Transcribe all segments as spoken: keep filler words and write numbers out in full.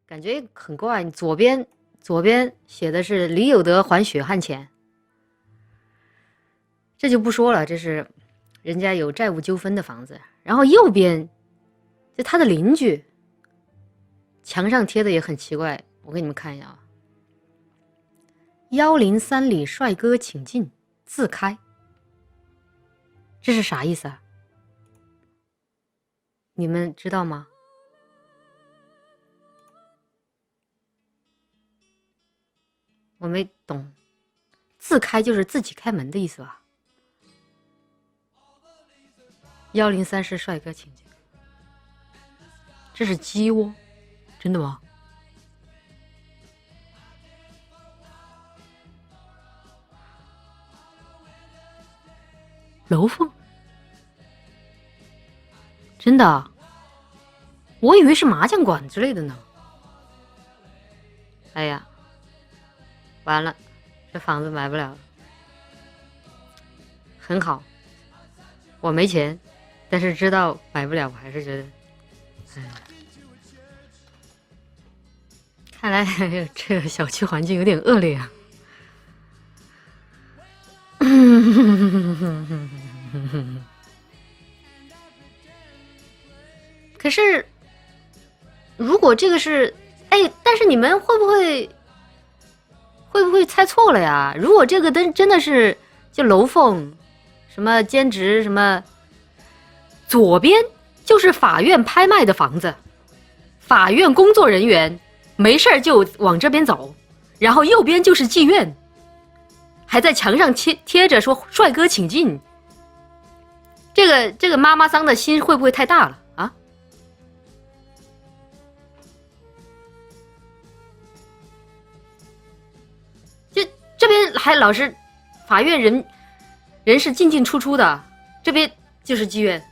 感觉很怪。你左边左边写的是李有德还血汗钱，这就不说了，这是人家有债务纠纷的房子。然后右边就他的邻居，墙上贴的也很奇怪，我给你们看一下啊。幺零三里帅哥请进，自开。这是啥意思啊？你们知道吗？我没懂，自开就是自己开门的意思吧？幺零三是帅哥请进，这是鸡窝，真的吗？楼凤，真的？我以为是麻将馆之类的呢。哎呀，完了，这房子买不了了。很好，我没钱，但是知道买不了，我还是觉得，哎，看来这个小区环境有点恶劣啊。可是，如果这个是，哎，但是你们会不会会不会猜错了呀？如果这个真真的是就楼凤，什么兼职什么，左边就是法院拍卖的房子，法院工作人员没事就往这边走，然后右边就是妓院，还在墙上贴贴着说帅哥请进。这个这个妈妈桑的心会不会太大了啊？就这边还老是法院人人是进进出出的，这边就是妓院，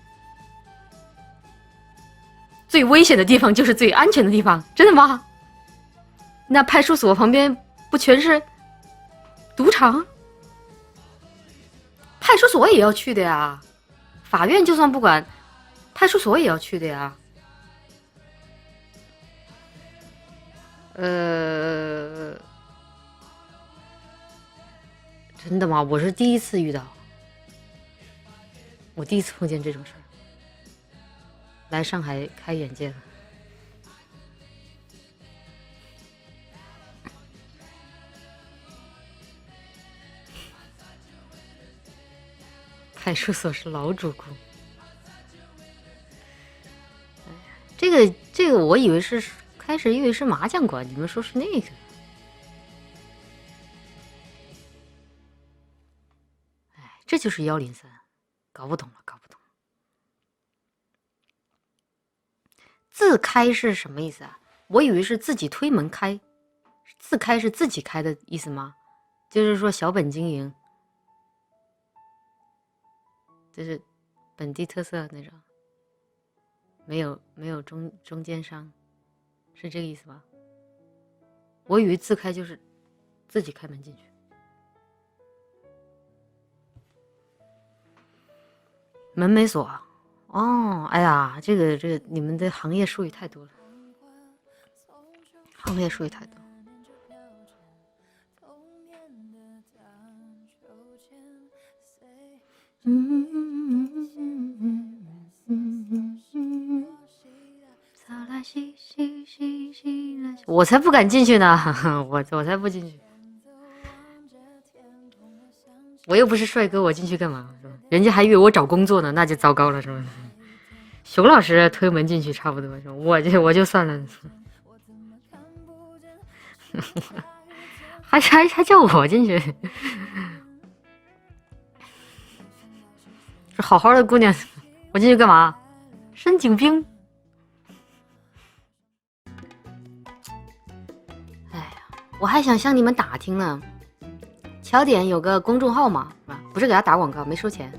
最危险的地方就是最安全的地方，真的吗？那派出所旁边不全是赌场？派出所也要去的呀，法院就算不管，派出所也要去的呀。呃，真的吗？我是第一次遇到，我第一次碰见这种事儿。来上海开眼界了。派出所是老主顾。哎呀，这个这个我以为是开始以为是麻将馆，你们说是那个。哎，这就是幺零三，搞不懂了，搞不懂。自开是什么意思啊？我以为是自己推门开，自开是自己开的意思吗？就是说小本经营。就是本地特色那种，没有没有中中间商，是这个意思吧？我以为自开就是自己开门进去。门没锁哦，哎呀，这个这个你们的行业术语太多了，行业术语太多。我才不敢进去呢，我我才不进去，我又不是帅哥，我进去干嘛？是吧？人家还以为我找工作呢，那就糟糕了，是吧？熊老师推门进去差不多，是吧？我就我就算了，还还还叫我进去，这好好的姑娘，我进去干嘛？申请兵。哎呀，我还想向你们打听呢。乔点有个公众号嘛，啊，不是给他打广告，没收钱，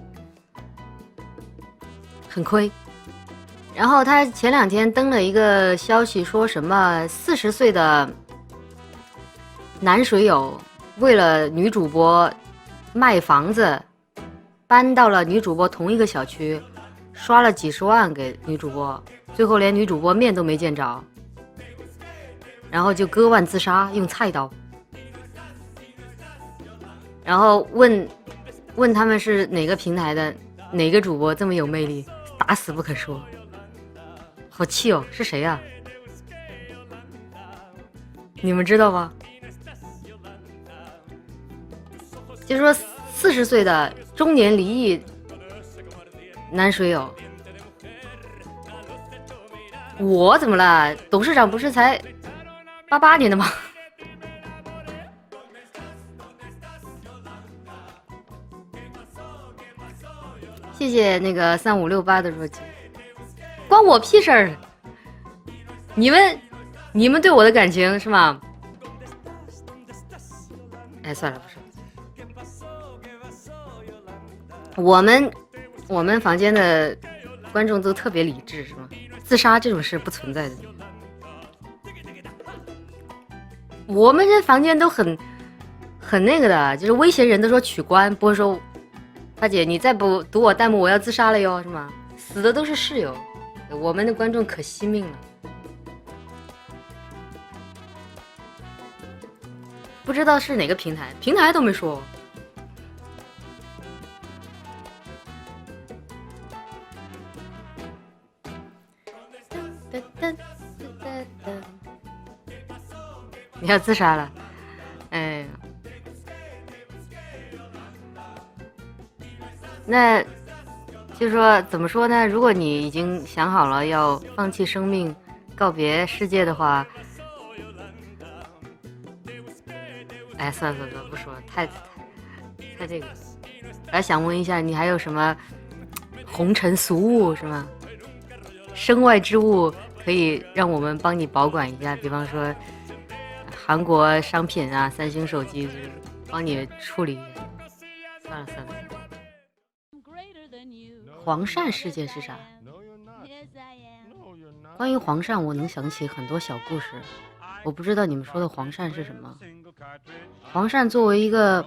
很亏。然后他前两天登了一个消息，说什么四十岁的男水友为了女主播卖房子，搬到了女主播同一个小区，刷了几十万给女主播，最后连女主播面都没见着。 然后就割腕自杀，用菜刀。然后问问他们是哪个平台的哪个主播这么有魅力，打死不肯说。好气哦，是谁呀、啊？你们知道吗？就说四十岁的中年离异男水友，我怎么了？董事长不是才八八年的吗？谢谢那个三五六八的若琪，关我屁事儿！你们你们对我的感情是吗？哎，算了，不是。我们我们房间的观众都特别理智，是吗？自杀这种事不存在的。我们这房间都很很那个的，就是威胁人都说取关，不会说大姐你再不读我弹幕我要自杀了哟，是吗？死的都是室友，我们的观众可惜命了。不知道是哪个平台，平台都没说。你要自杀了，哎，那就说怎么说呢？如果你已经想好了要放弃生命、告别世界的话，哎，算了算了，不说了，太太太这个。我还想问一下，你还有什么红尘俗物是吗？身外之物可以让我们帮你保管一下，比方说韩国商品啊，三星手机，就是帮你处理一下。算了算了。黄鳝事件是啥？关于黄鳝，我能想起很多小故事。我不知道你们说的黄鳝是什么。黄鳝作为一个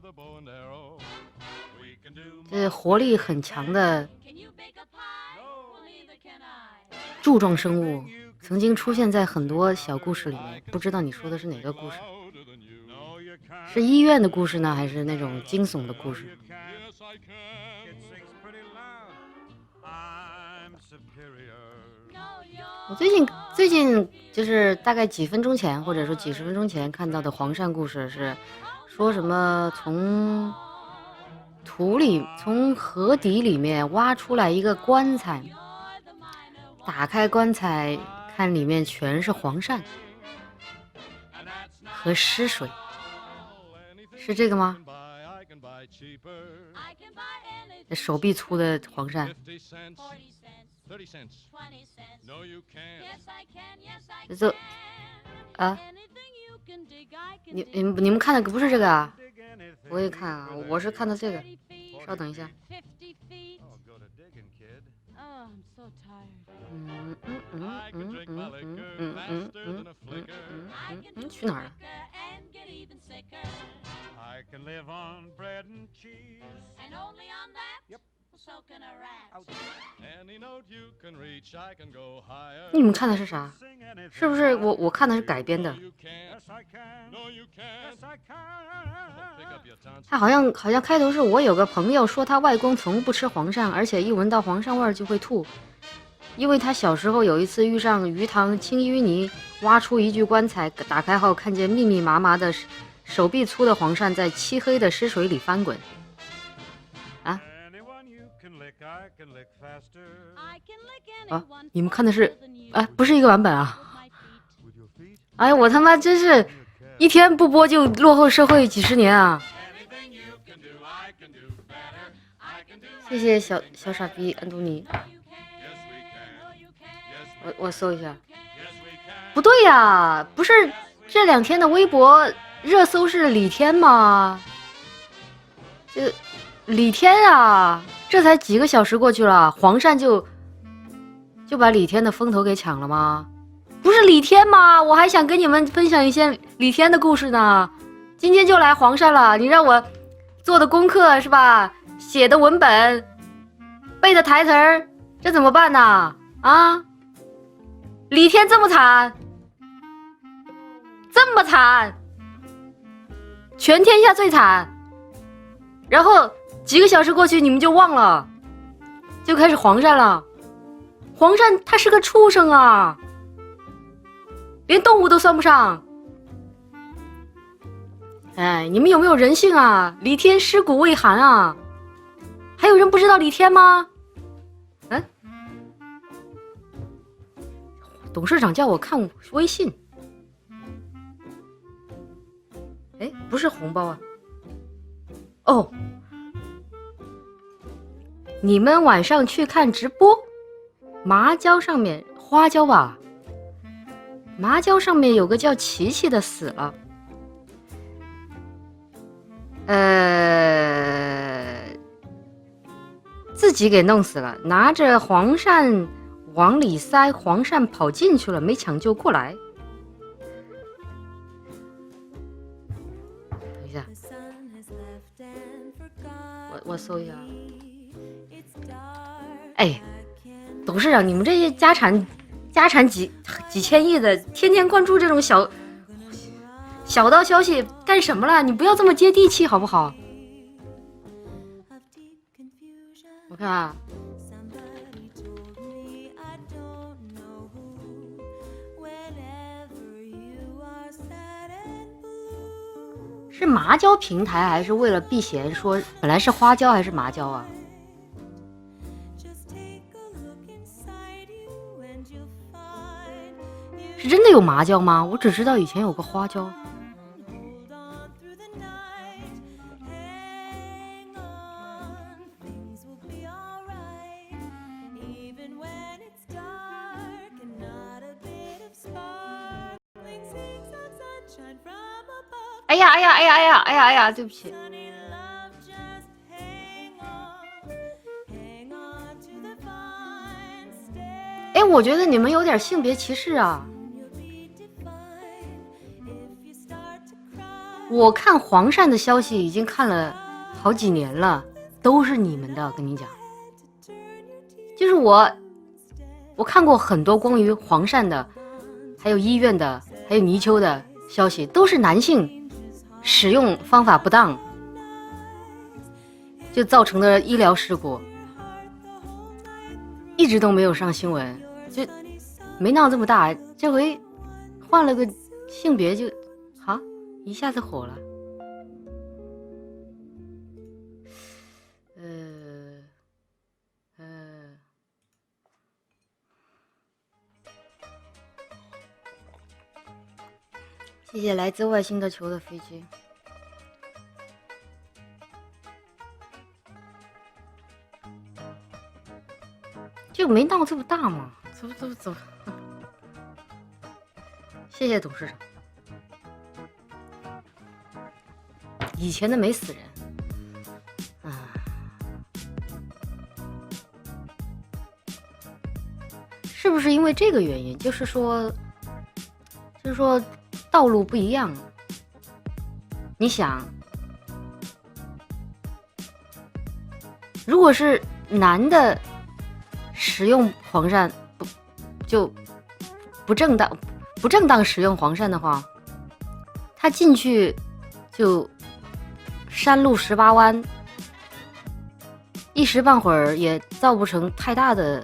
这活力很强的柱状生物，曾经出现在很多小故事里面。不知道你说的是哪个故事？是医院的故事呢，还是那种惊悚的故事？我最近最近就是大概几分钟前，或者说几十分钟前看到的黄鳝故事，是说什么从土里、从河底里面挖出来一个棺材，打开棺材看里面全是黄鳝和尸水，是这个吗？手臂粗的黄鳝。这啊，你你们你们看的不是这个啊？我也看啊，我是看的这个。稍等一下。嗯嗯嗯嗯嗯嗯嗯嗯嗯嗯嗯嗯，去哪儿了？你们看的是啥？是不是我我看的是改编的？他好像好像开头是我有个朋友说他外公从不吃黄鳝，而且一闻到黄鳝味儿就会吐，因为他小时候有一次遇上鱼塘清淤泥，挖出一具棺材，打开后看见密密麻麻的手臂粗的黄鳝在漆黑的尸水里翻滚。啊啊！你们看的是哎，不是一个版本啊！哎呀，我他妈真是一天不播就落后社会几十年啊！谢谢小小傻逼安东尼。我我搜一下，不对呀，不是这两天的微博热搜是李天吗？这李天啊，这才几个小时过去了，黄鳝就就把李天的风头给抢了吗？不是李天吗？我还想跟你们分享一些李天的故事呢。今天就来黄鳝了，你让我做的功课是吧？写的文本，背的台词儿，这怎么办呢？啊，李天这么惨， 这么惨，全天下最惨。然后几个小时过去，你们就忘了，就开始黄鳝了。黄鳝它是个畜生啊，连动物都算不上。哎，你们有没有人性啊？李天尸骨未寒啊！还有人不知道李天吗？嗯，董事长叫我看微信。哎，不是红包啊。哦，你们晚上去看直播，麻椒上面花椒吧，麻椒上面有个叫琪琪的死了。呃，自己给弄死了，拿着黄鳝往里塞，黄鳝跑进去了，没抢救过来。等一下，我我搜一下。哎，董事长，你们这些家产家产几几千亿的，天天关注这种小小道消息干什么了？你不要这么接地气好不好？我看啊，是麻椒平台还是为了避嫌说本来是花椒还是麻椒啊？是真的有麻椒吗？我只知道以前有个花椒。哎呀哎呀哎呀哎呀哎呀哎呀！对不起。哎，我觉得你们有点性别歧视啊！我看黄鳝的消息已经看了好几年了，都是你们的，跟你讲。就是我，我看过很多关于黄鳝的，还有医院的，还有泥鳅的消息，都是男性使用方法不当就造成的医疗事故，一直都没有上新闻，就没闹这么大。这回换了个性别就好，一下子火了。呃呃，谢谢来自外星的球的飞机。就没闹这么大嘛，走走走。谢谢董事长。以前的没死人，啊，是不是因为这个原因？就是说，就是说道路不一样。你想，如果是男的使用黄鳝不就不正当不正当使用黄鳝的话，他进去就山路十八弯，一时半会儿也造不成太大的，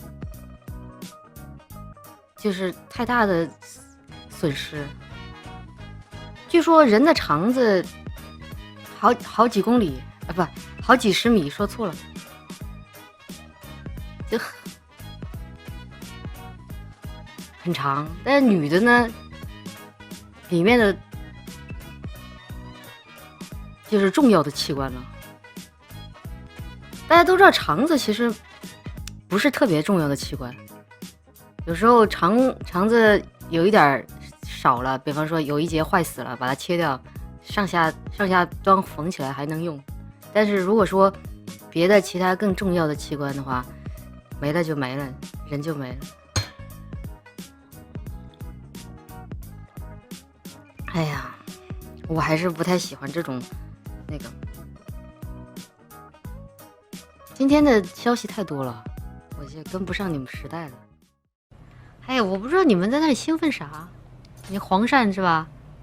就是太大的损失。据说人的肠子好好几公里啊，不，好几十米，说错了。就很长，但是女的呢，里面的就是重要的器官了。大家都知道肠子其实不是特别重要的器官，有时候肠肠子有一点少了，比方说有一节坏死了，把它切掉，上下上下端缝起来还能用。但是如果说别的其他更重要的器官的话，没了就没了，人就没了。哎呀，我还是不太喜欢这种那个。今天的消息太多了，我就跟不上你们时代了。哎呀，我不知道你们在那里兴奋啥？你黄鳝是吧？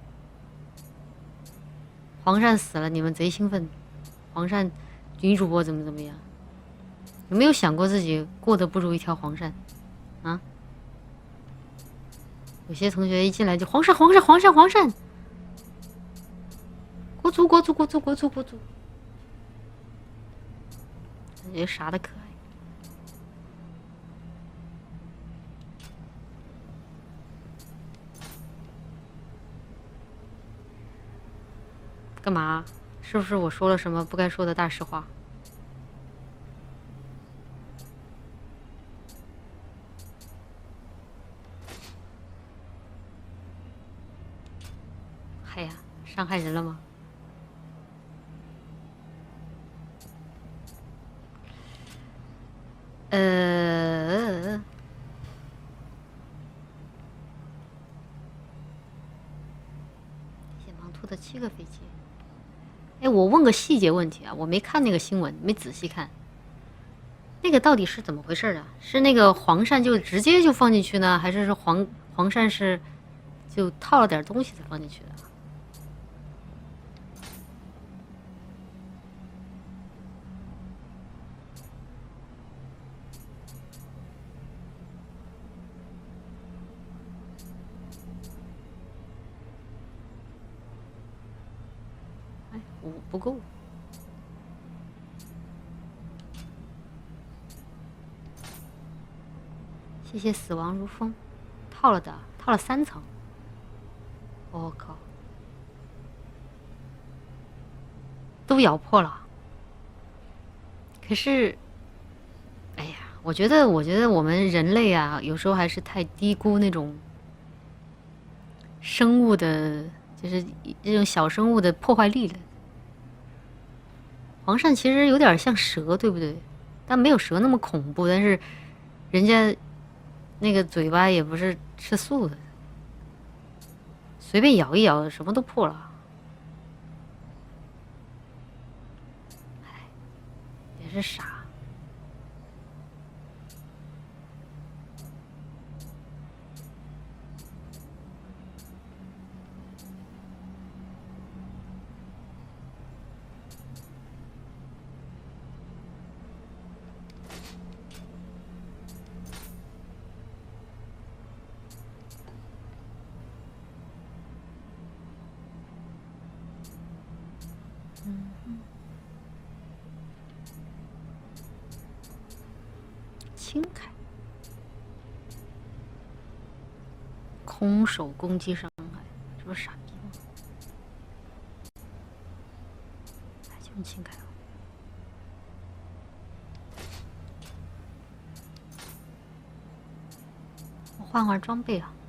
黄鳝死了，你们贼兴奋。黄鳝女主播怎么怎么样？有没有想过自己过得不如一条黄鳝？啊？有些同学一进来就黄鳝黄鳝黄鳝黄鳝，国足国足国足国足国足，感觉啥的可爱。干嘛？是不是我说了什么不该说的大实话？嗨呀，伤害人了吗？呃，写盲兔的七个飞机。哎，我问个细节问题啊，我没看那个新闻，没仔细看。那个到底是怎么回事啊？是那个黄鳝就直接就放进去呢，还是说黄黄鳝是就套了点东西才放进去的？哎，五不够。谢谢死亡如风，套了的，套了三层。我、哦、靠，都咬破了。可是，哎呀，我觉得，我觉得我们人类啊，有时候还是太低估那种生物的，就是这种小生物的破坏力了。黄鳝其实有点像蛇，对不对？但没有蛇那么恐怖，但是人家那个嘴巴也不是吃素的，随便咬一咬，什么都破了。哎，也是傻。轻开，空手攻击伤害，这不是傻逼吗？哎，就用轻开了。我换换装备啊。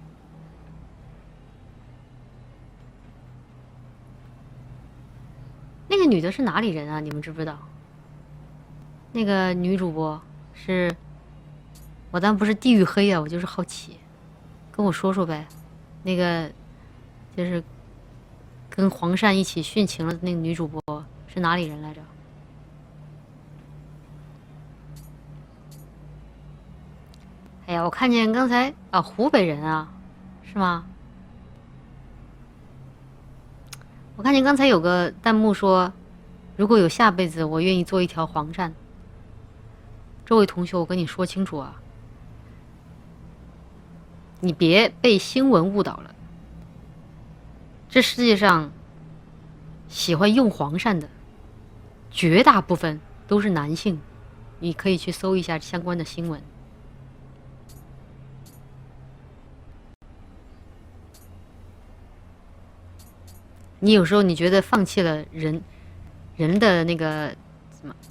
那个女的是哪里人啊？你们知不知道？那个女主播是，我当然不是地域黑啊，我就是好奇，跟我说说呗。那个就是跟黄鳝一起殉情了的那个女主播是哪里人来着？哎呀，我看见刚才啊，湖北人啊，是吗？我看见刚才有个弹幕说，如果有下辈子，我愿意做一条黄鳝。这位同学，我跟你说清楚啊，你别被新闻误导了。这世界上喜欢用黄鳝的，绝大部分都是男性，你可以去搜一下相关的新闻。你有时候你觉得放弃了人人的那个什么，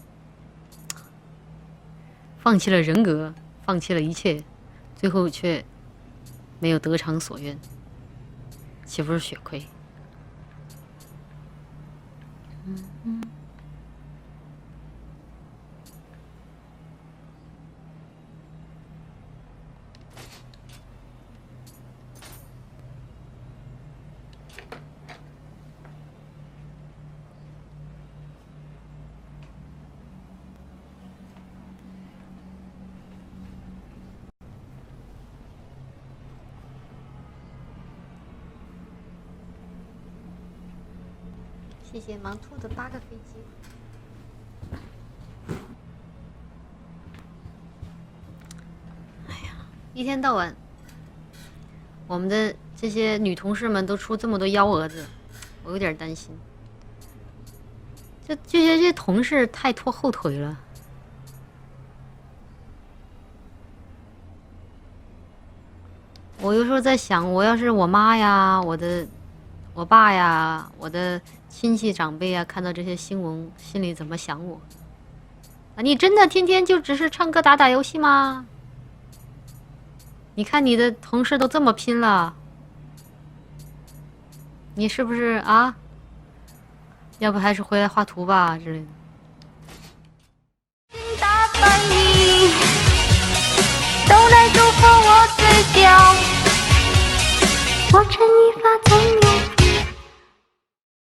放弃了人格，放弃了一切，最后却没有得偿所愿，岂不是血亏？嗯嗯。 谢谢盲兔的八个飞机。哎呀，一天到晚，我们的这些女同事们都出这么多幺蛾子，我有点担心。这这些这些同事太拖后腿了。我有时候在想，我要是我妈呀，我的我爸呀，我的亲戚长辈啊，看到这些新闻，心里怎么想我？啊，你真的天天就只是唱歌打打游戏吗？你看你的同事都这么拼了，你是不是啊？要不还是回来画图吧之类的。打败你，都来祝福我嘴角，我牵一发从你。